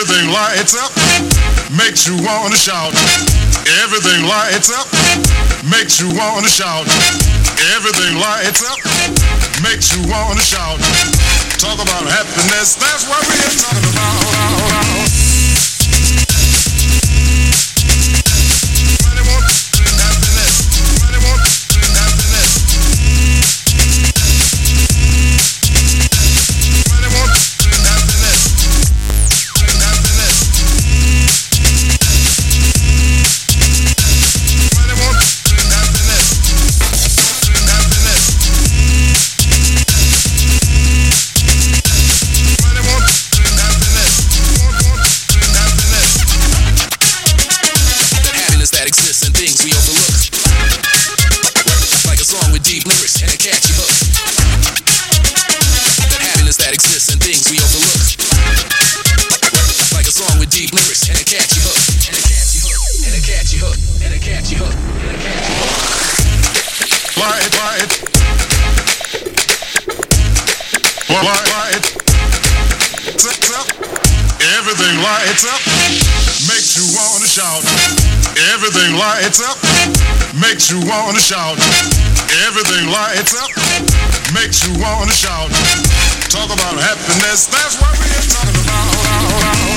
Everything lights up, makes you wanna shout. Everything lights up, makes you wanna shout. Everything lights up, makes you wanna shout. Talk about happiness, that's what we're talking about. Everything lights up, makes you wanna shout. Everything lights up, makes you wanna shout. Everything lights up, makes you wanna shout. Talk about happiness, that's what we're talking about.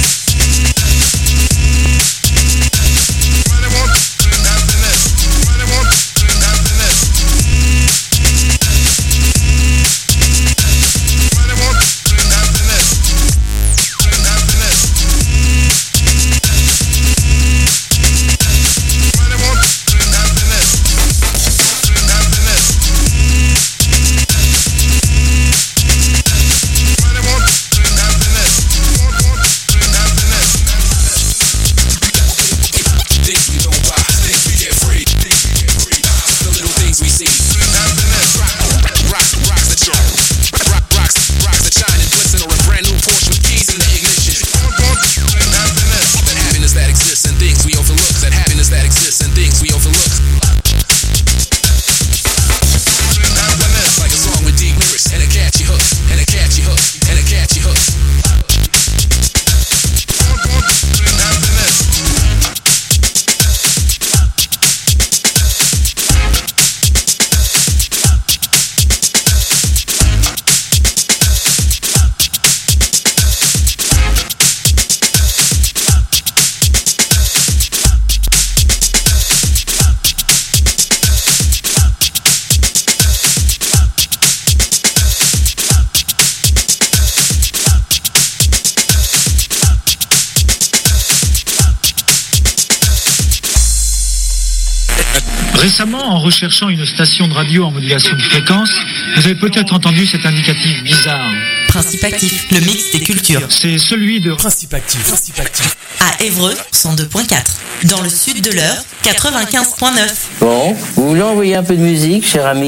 Récemment, en recherchant une station de radio en modulation de fréquence, vous avez peut-être entendu cet indicatif bizarre. Principe actif, le mix des cultures. C'est celui de Principe actif. À Évreux, 102.4. Dans le sud de l'Eure, 95.9. Bon, vous voulez envoyer un peu de musique, cher ami ?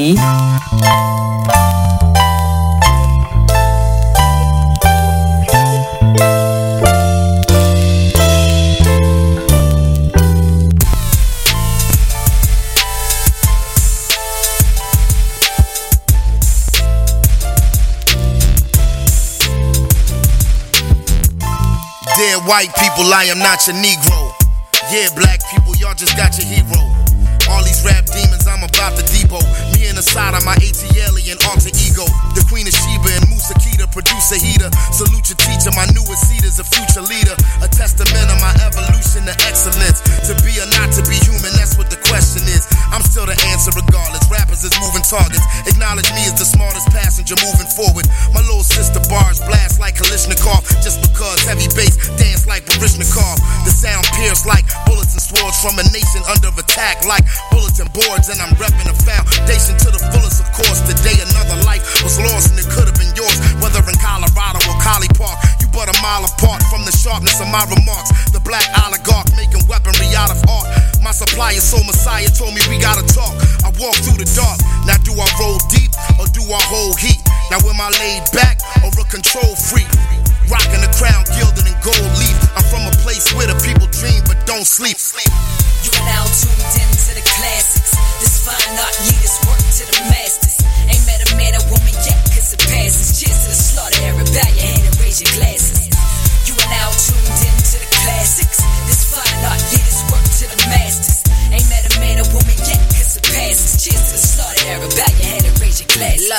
Dear white people, I am not your Negro. Yeah, black people, y'all just got your hero. All these rap demons, I'm about to depot. Me and Asada, my ATL and alter ego. The Queen of Sheba and Musa Keita, producer heater. Salute your teacher, my newest seed is a future leader. A testament of my evolution to excellence. To be or not to be human, that's what the question is. I'm still the answer regardless. Rappers is moving targets. Acknowledge me as the smartest passenger moving forward. My little sister bars blast like Kalishnikov. Just because heavy bass dance like Barishnikov. The sound pierced like bullets and swords from a nation under attack like bulletin boards. And I'm repping a foundation to the fullest, of course. Today another life was lost and it could have been yours. Whether in Colorado or Collie Park, you but a mile apart from the sharpness of my remarks. The black oligarch making weaponry out of art. My supplier, soul messiah, told me we gotta talk. I walk through the dark. Now do I roll deep or do I hold heat? Now am I laid back or a control freak? Rocking the crown gilded in gold leaf. I'm from a place where the people dream but don't sleep. You are now tuned in to the classics. This fine art leaders work to the masters. Ain't met a man or woman yet, cause it passes. Cheers to the slaughter era, bow your hand and raise your glasses. You are now tuned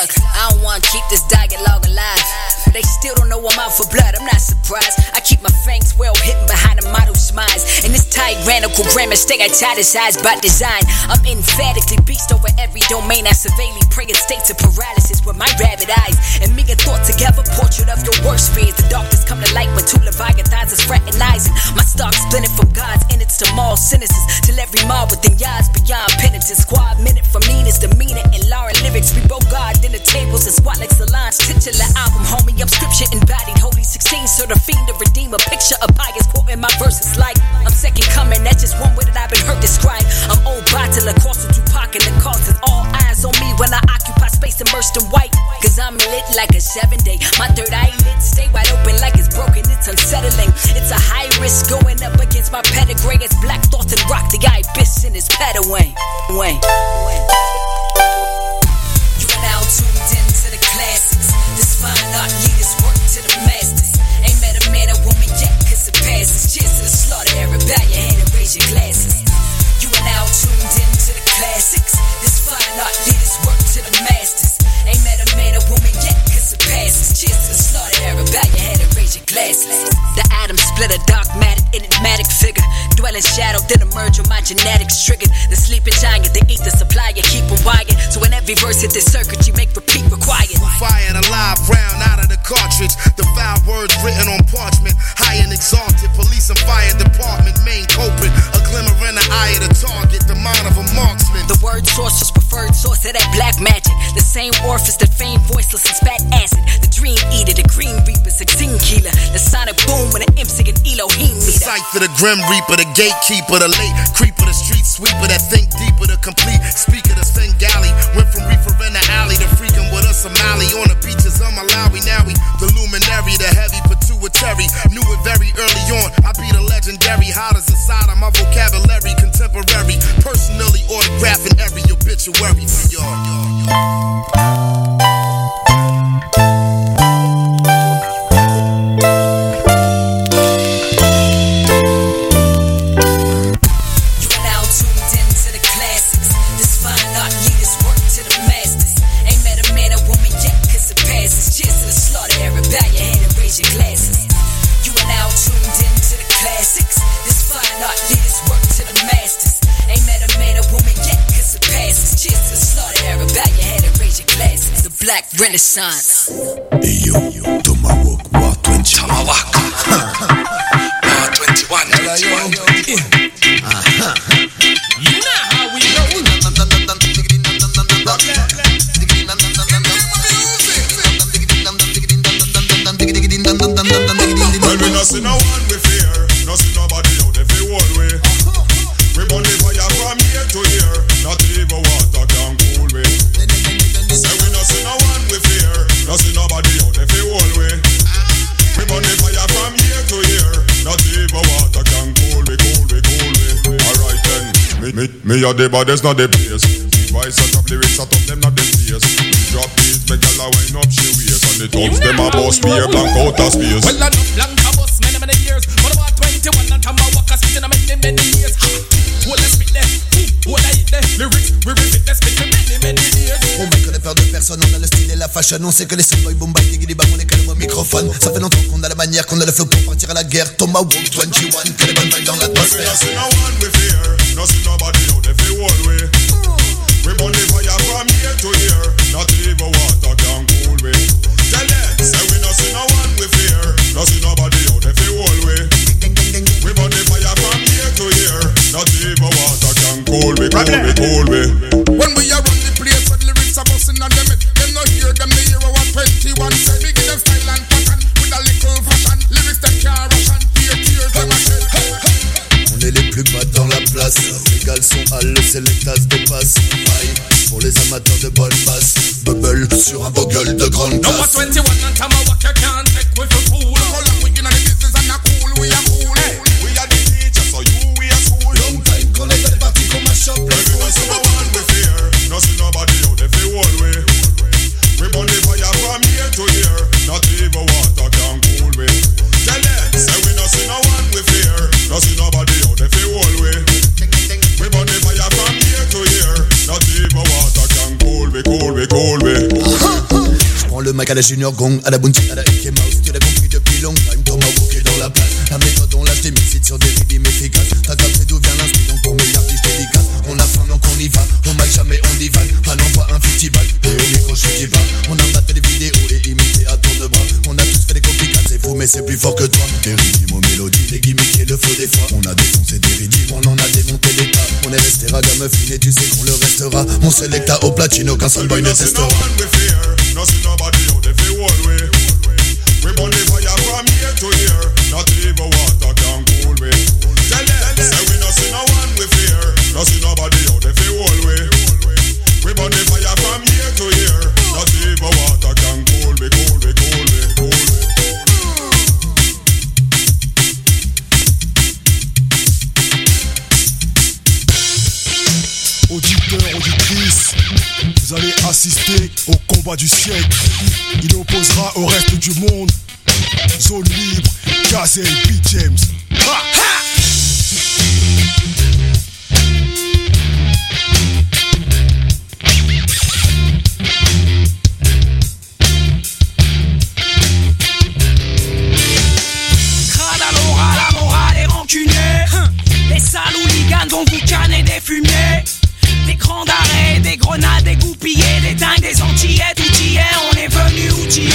Look, I don't wanna keep this dialogue alive. They still don't know I'm out for blood, I'm not surprised. I keep my fangs well hidden behind a model smiles. And this tyrannical grammar stay italicized by design. I'm emphatically beast over every domain. I severely prey in states of paralysis with my rabid eyes. And me and thought together, portrait of your worst fears. The darkness come to light when two leviathans is fraternizing. My stock splintered from God's innards to moral sentences. Till every mob within yards beyond penitence. Squad minute from meanest demeanor and Lauren lyrics. We both guard in the tables and squat like Solange. Titular album, homie, I'm scripture embodied. Holy 16, so the fiend to redeem a picture of pious quoting my verses like I'm second coming, that's just one way that I've been heard described. I'm old bottle of Corso Tupac and the causes. All eyes on me when I occupy space immersed in white. Cause I'm lit like a 7-day. My third eyelid stay wide open like it's broken, it's unsettling. It's a high risk going up against my pedigree. It's black thoughts and rock the ibis in his pedaway. You are now tuned into the classics. This fine art leaders work to the masters. Ain't met a man or woman yet, cause it passes. Cheers to the slaughter era, bow your head and raise your glasses. You are now tuned into the classics. This fine art leaders work to the masters. Ain't met a man or woman yet, cause it passes. Cheers to the slaughter era, bow your head and raise your glasses. The atom split a dogmatic, enigmatic figure. Dwell in shadow, then emerge when my genetics triggered. The sleeping giant, the ether supplier, keep them wired. So when every verse hit this circuit, you make repeat required. Fire the live round out of the cartridge. The foul words written on parchment. High and exalted, police and fire department. Main culprit, a glimmer in the eye of the target. The mind of a marksman. The word source was preferred source of that black magic. The same orifice that feigned voiceless and spat acid. The dream eater, the green reaper, 16 killer. The sonic boom with an MC and Elohim meter. The cipher, the grim reaper, the gatekeeper, the late creeper, the street sweeper that think deeper, the complete speaker, the Svengali. Went from reefer in the alley to freaking with a Somali on the beaches of Malawi. Now we the luminary, the heavy pituitary. Knew it very early on. I be the legendary. Hotters inside of my vocabulary, contemporary. Personally autographing every obituary for y'all. Black Renaissance. Hey yo, Tomahawk, War 20. Tomahawk. War 21. You know how we roll. Well, we not see no one we fear. Not see nobody out if they whole way. We burn the fire from here to here. Not even water can cool way. Say we not see no one we fear. Not see nobody out if they whole way. We burn the fire from here to here. Not even water can cool way, cool way, cool way. Alright then. Me are the baddest, not the place. Voice out of lyrics, out of them not the face. Drop beats, make a wind up she waist. And the thugs them a boss me a blank out of space. Well, I know blank a boss many years. But about 21 and Tomahawk a spit in a many years. What I spit there, what I hit there. Lyrics, we repeat that spit for many years. On va connaître peur de personne, on a le style et la fashion. On sait que les seuls boys boom bang, diggy bang, on est calme au microphone. Ça fait longtemps qu'on a la manière, qu'on a le flow pour partir à la guerre. Tomahawk 21, que les bonnes vibes dans l'atmosphère. No see no one we fear. No see nobody out if they whole way. We burn the fire from here to here. Not even water can cool way. Tell them, say we no see no one we fear. No see nobody out if they whole way. We burn the fire from here to here. Not even water can cool way, cool way, cool way. When we are on the place where the lyrics are busting on them, them no hear them, they hear what 21 say. We give them style and pattern with a little fashion. Lyrics that can't ration, tears them a shed. On est les plus bas dans la place. Les gals sont hales, c'est les tasses de passe. Aïe, pour les amateurs de bonne basse. Bubble sur un beau gueule de grande classe. Number 21 and Tomahawk, you can't take with a fool. How long we in the business and a cool, we are cool. Hey, we are the teachers, so you we are school. Long time qu'on est fait partie comme un shop. We no see no one we fear. No see nobody out if they whole way. We burn the fire from here to here. Not even water can cool way. Tell them, say we no see no one we fear. No see nobody out if they whole way. We burn the fire from here to here. Not even water can cool way, cool way, cool way. à la Junior Gong, à la Bounty, à la Ike Mouse. Tu l'as compris depuis long time, Tomahawk est dans la place. La méthode on lâche des mixes sur des rythmes efficaces. T'as capté d'où vient l'inspire, donc pour mes artistes dédicaces. On a faim donc on y va, au mic jamais on divague. Pas l'envoi un festival, et au micro je suis pas. On a battu les vidéos et imité à tour de bras. On a tous fait des copycats, c'est fou mais c'est plus fort que toi. Des rythmes aux mélodies, des gimmicks et le flow des fois. On a défoncé des rythmes, on en a démonté des tas. On est resté ragamuffin et tu sais qu'on le restera. Mon selecta au platino qu'un seul boy ne testera. No see nobody out there fi hold we. We burn the fire from here to here. Not even water can cool we. Tell them, say we no see no one we fear. No see nobody out there fi hold we. We burn the fire from here to here. Not even water can cool we, cool we, cool we, cool we. Auditeurs, auditrices, vous allez assister au combat du siècle. Il opposera au reste du monde. Zone libre, Gazelle, Beat James. Ha! Crade à l'oral, la morale est rancunée. Les sales hooligans vont vous canner des fumées. Des crans d'arrêt, des grenades dégoupillées, des dingues, des antillettes outillées, on est venu outiller.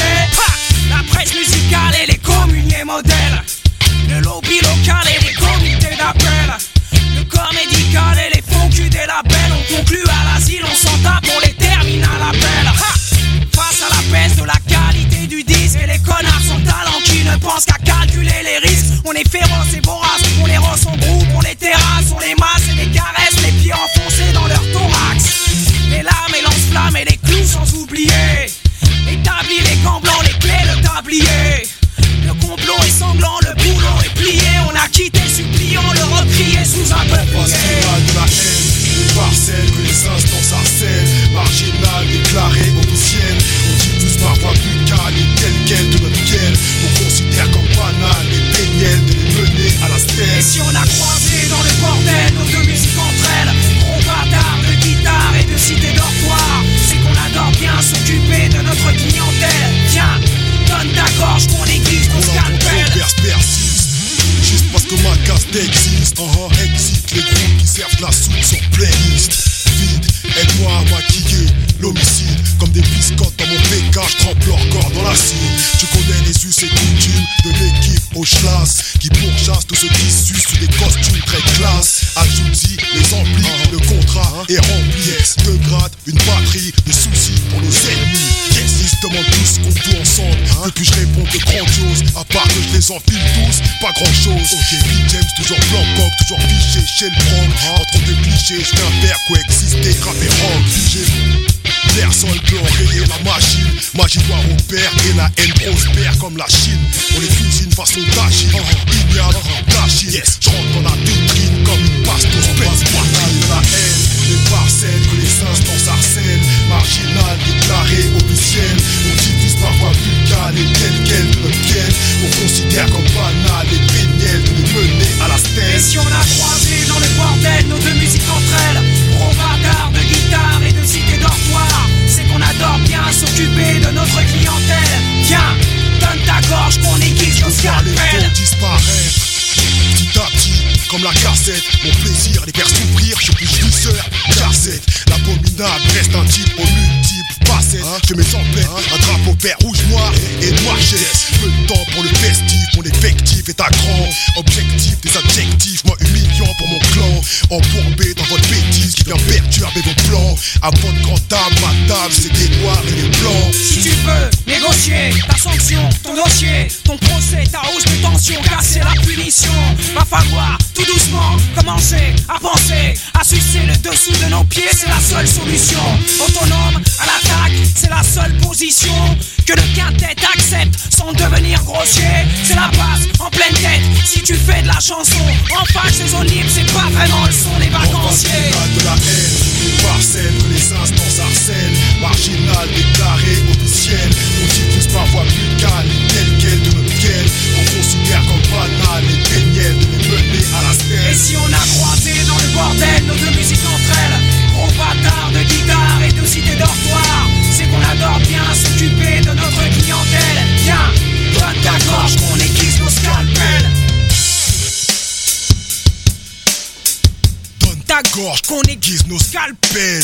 La presse musicale et les communiers modèles, le lobby local et les comités d'appel, le corps médical et les faux culs des labels. On conclut à l'asile, on s'en tape, on les termine à l'appel. Face à la baisse de la qualité du disque et les connards sans talent qui ne pensent qu'à calculer les risques. On est féroce et vorace, on les rend en groupe, on les terrasse, on les masse et les caresse, les pieds enfoncés dans leur thorax. Les lames et lance-flammes et les clous sans oublier. Établis les gants blancs, les clés, le tablier. Le complot est sanglant, le boulot est plié. On a quitté suppliant, le recrié sous un peuplier. De la haine, les parcelles que les instances harcèlent. Marginal, déclaré, officiel. On dit tous par voie buccale et tel quel de notre gueule. On considère comme banal les péniels de les mener à la stèle. Et si on a croisé dans le bordel nos deux musiques entre elles, gros bâtard de guitare et de cité dortoir, c'est qu'on adore bien s'occuper de notre clientèle. Tiens, donne ta gorge qu'on aiguise ton scalpel. Persiste, juste parce que ma caste existe. Existe les groupes qui servent la soupe sur playlist. Vide, aide-moi à maquiller l'homicide. Comme des biscottes dans mon PK, je trempe leur corps dans l'acide. Tu connais les us et coutumes de l'équipe au schlass qui pourchasse tous ceux qui sucent sous des costumes très classe. Adjouti, les amplis, le contrat est rempli. Deux grades, une batterie, des soucis pour nos ennemis. Ils se demandent tous qu'on joue ensemble. Que puis-je répondre de grandiose, à part que je les enfile tous, pas grand-chose. Ok, Beat James, toujours blanc coq, toujours fiché chez le prom. Entre deux clichés, je viens faire coexister, grave et rock. Personne peut enrayer la machine. Magie doit repère et la haine prospère comme la Chine. On les cuisine façon d'agir. Ignoble, d'agir. Yes. Je rentre dans la vitrine comme une paste au spèce. De la haine, les parcelles que les instances harcèlent. Marginal, déclaré, officiel. On diffuse parfois buccale et tel quel de notre quel. On considère comme banal les péniels de les mener à la stèle. Et si on a croisé dans le bordel nos deux musiques entre elles, gros bâtard de guitare et de cité dortoir, c'est qu'on adore bien s'occuper de notre clientèle. Viens, donne ta gorge qu'on aiguise nos scalpels. Disparaître petit à petit, comme la cassette. Mon plaisir, les faire souffrir, je suis jouisseur, cassette. L'abominable reste un type aux multiples facettes. Je mets en pleine un drapeau vert, rouge, noir et noir. Peu de temps pour le festif, mon effectif est à grand. Objectif des adjectifs, moi humiliant pour mon clan. Embourbé dans votre bêtise qui vient perturber vos plans. À votre grande table, ma table, c'est des noirs et des blancs. Si tu veux négocier ta sanction, ton dossier, ton procès, ta hausse de tension, casser la punition, va falloir tout doucement commencer à penser, à sucer le dessous de nos pieds, c'est la seule solution. Autonome à l'attaque, c'est la seule position que le quintet accepte sans devenir grossier. C'est la base en pleine tête. Si tu fais de la chanson en face des zones libres, c'est pas vraiment le son des vacanciers. De la haine, les parcelles que les instances harcèlent. Marginal, déclaré, officiel. On diffuse parfois buccale tel quel de notre quel. On considère comme banal les péniels de les mener à la stèle. Et si on a croisé dans le bordel nos deux musiques entre elles, gros bâtard de guitare et de cité dortoir, c'est qu'on adore bien s'occuper de notre gorge, qu'on aiguise nos scalpels.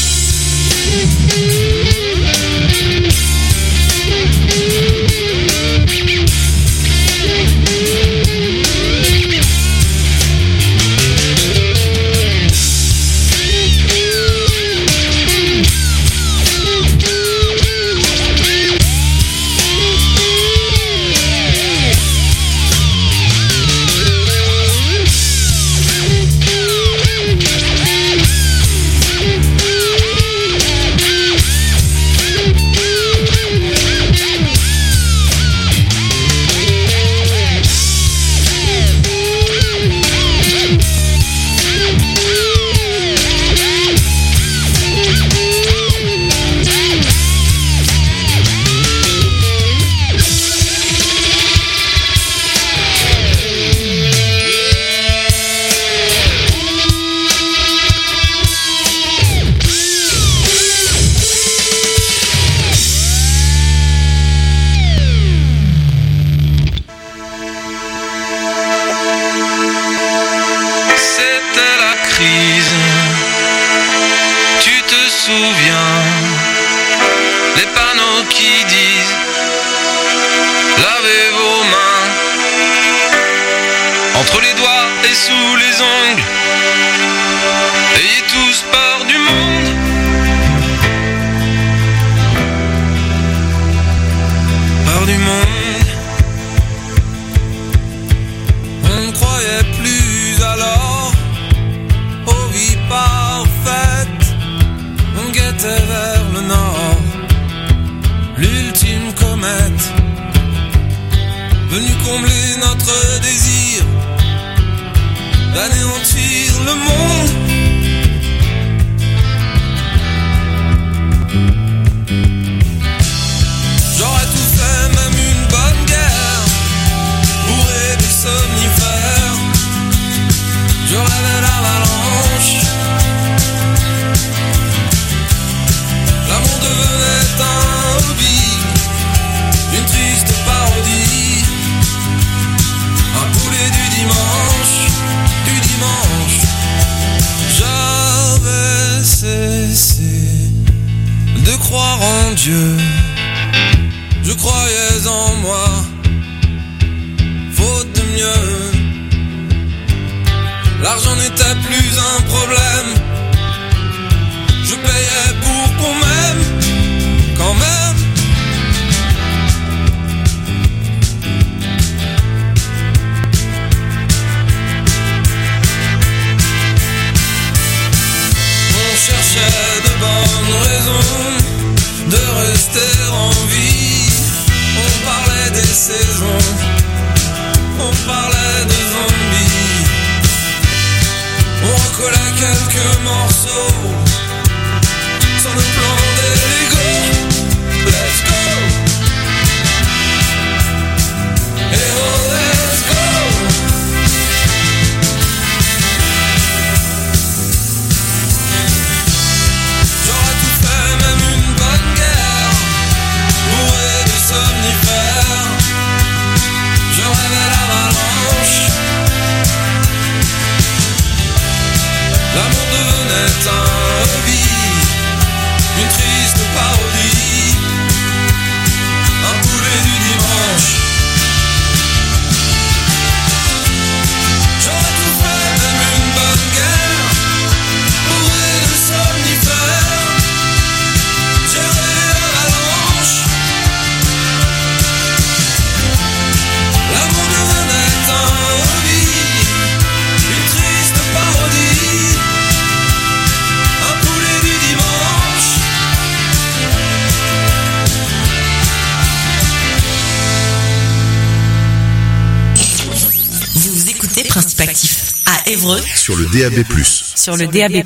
Principe Actif à Évreux sur le DAB+. Sur le DAB+.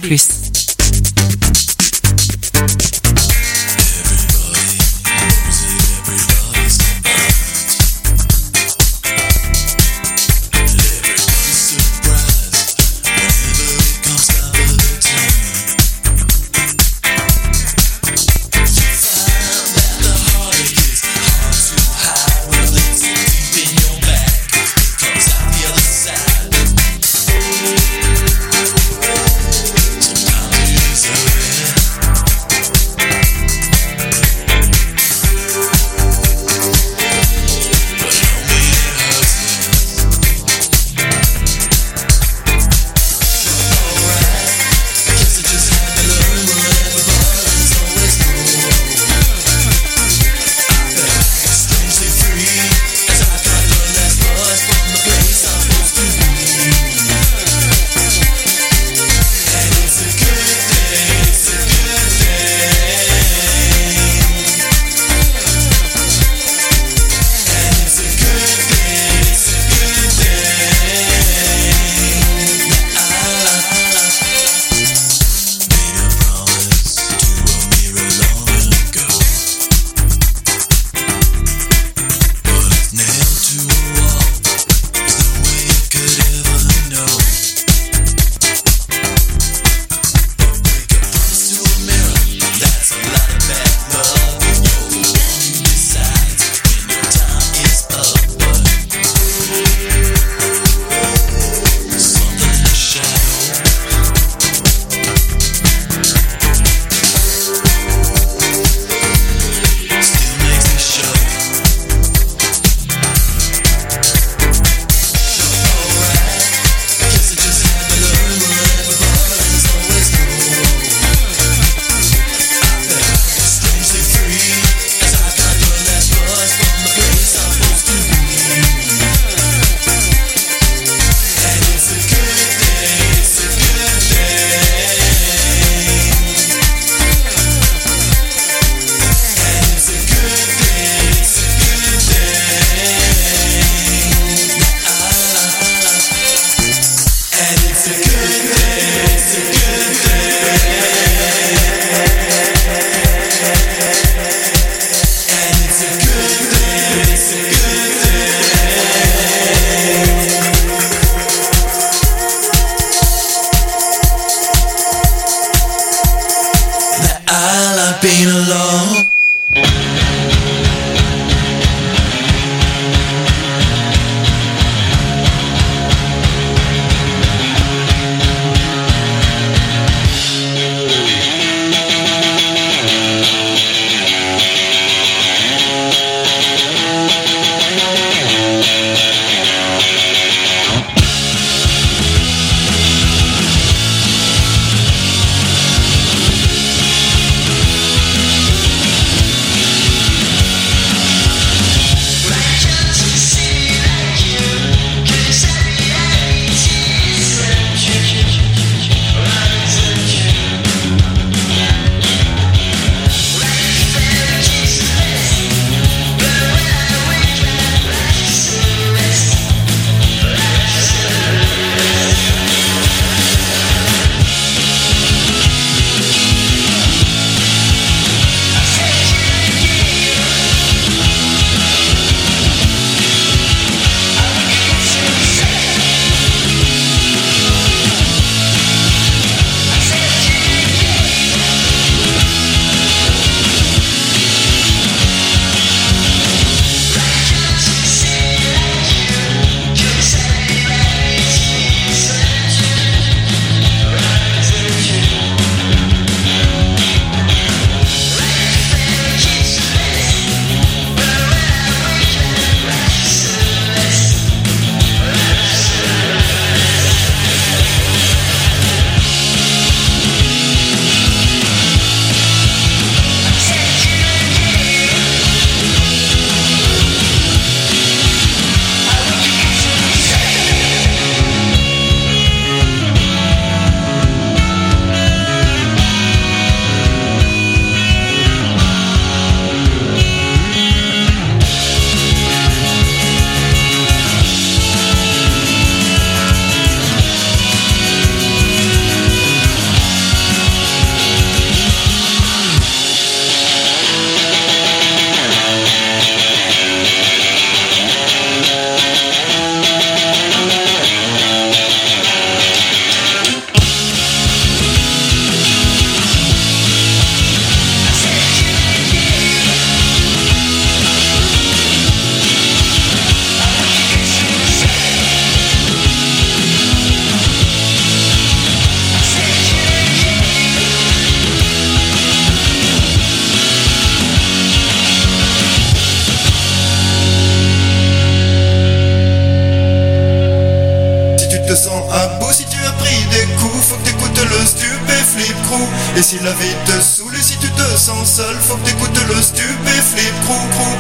te sens à bout, si tu as pris des coups, faut que t'écoutes le stupéflip crew. Et si la vie te saoule et si tu te sens seul, faut que t'écoutes le stupéflip crew.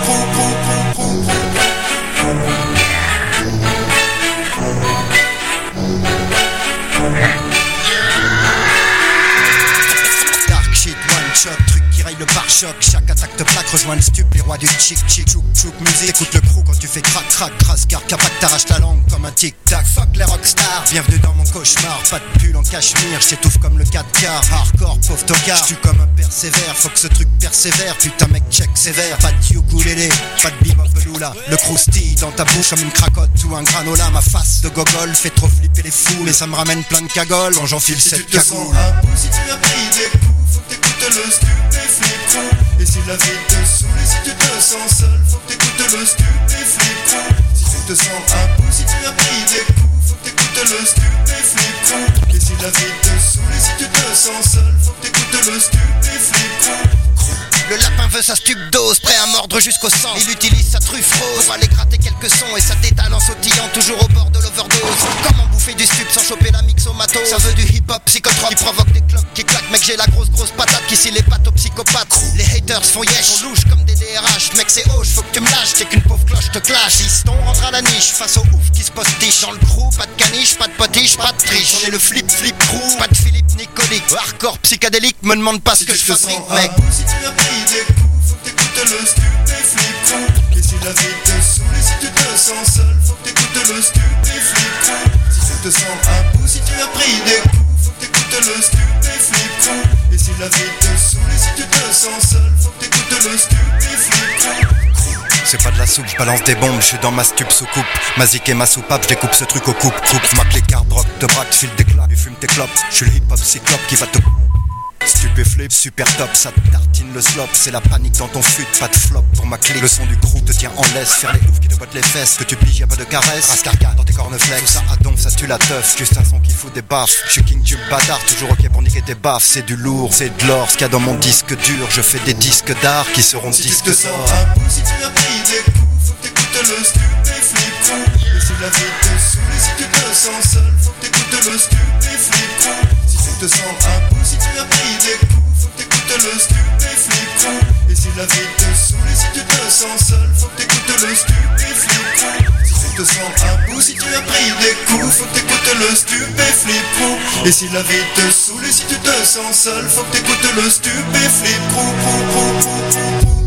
Dark shit, one shot, truc qui raille le pare-choc. Chaque attaque te plaque, rejoins le stup, les rois du chic chic. Chouk musique, écoute le crew quand tu fais crac crac crasse. Car capac t'arrache ta langue comme un tic tac. Fuck les rockstars, bienvenue dans mon cauchemar. Pas de pull en cachemire, j'étouffe comme le 4 quarts. Hardcore, pauvre tocard, j'tue comme un persévère. Faut que ce truc persévère, putain mec check sévère. Pas de ukulélé, pas de bebop beloula. Le croustille dans ta bouche comme une cracotte ou un granola. Ma face de gogol fait trop flipper les fous, mais ça me ramène plein de cagoles quand j'enfile cette cagoule. Si tu as pris des coups, faut que t'écoutes le stupéflip crew. Et si la vie te saoule et si tu te sens seul, faut que t'écoutes le stupéflip crew. Si tu te sens à bout, si tu as pris des coups, faut que t'écoutes le stupéflip crew. Et si la vie te saoule et si tu te sens seul, faut que t'écoutes le stupéflip crew. Le lapin veut sa stupdose, prêt à mordre jusqu'au sang. Il utilise sa truffe rose pour aller gratter quelques sons et sa tétale en sautillant, toujours au bord de l'overdose. Comment bouffer du stup sans choper la mixomato? Ça veut du hip-hop psychotrope qui provoque des cloques qui claquent. Mec, j'ai la grosse patate qui scie les pattes aux psychopathes. Les haters font yesh, on louche comme des DRH. Mec, c'est hoche, faut que tu me lâches, t'es qu'une pauvre cloche te clash. Fiston rentre à la niche face au ouf qui se postiche. Dans le crew, pas de caniche, pas de potiche, pas de triche. On est le flip crew, pas de Philippe Nicolique. Hardcore psychédélique, me demande pas ce que je fabrique, mec. Si tu as pris des coups, faut que t'écoutes le stupéflip crew. Et si la vie te saoule et si tu te sens seul, faut que t'écoutes le stupéflip crew. Si tu te sens à bout, si tu as pris des coups, faut que t'écoutes le stupéflip crew. Et si la vie te saoule et si tu te sens seul, faut que t'écoutes le stupéflip crew. C'est pas de la soupe, je balance des bombes, je suis dans ma stup sous coupe. Ma zik et ma soupape, je découpe ce truc au coupe. Ma clé carte rock, te braque, je file des claps, tu fumes tes clopes. Je suis le hip hop cyclope qui va te stupéflip, super top, ça te tartine le slop. C'est la panique dans ton fut, pas de flop pour ma clique. Le son du crew te tient en laisse, faire les oufs qui te bottent les fesses. Que tu piges, y'a pas de caresse, rascarga dans tes corneflex. Tout ça à donf, ça tue la teuf, juste un son qui fout des baffes. Je suis king du bâtard, toujours ok pour niquer tes baffes. C'est du lourd, c'est de l'or, ce qu'il y a dans mon disque dur. Je fais des disques d'art qui seront disques d'or. Si tu as pris des coups, faut que t'écoutes le stupéflip crew. Et si la vie te saoule et si tu te sens seul, faut que t'écoutes le stupéflip crew. Si tu te sens à bout, si tu as pris des coups, faut que t'écoutes le stupéflip crew. Et si la vie te saoule et si tu te sens seul, faut que t'écoutes le stupéflip crew. Si tu te sens à bout, si tu as pris des coups, faut que t'écoutes le stupéflip crew. Et si la vie te saoule et si tu te sens seul, faut que t'écoutes le stupéflip crew.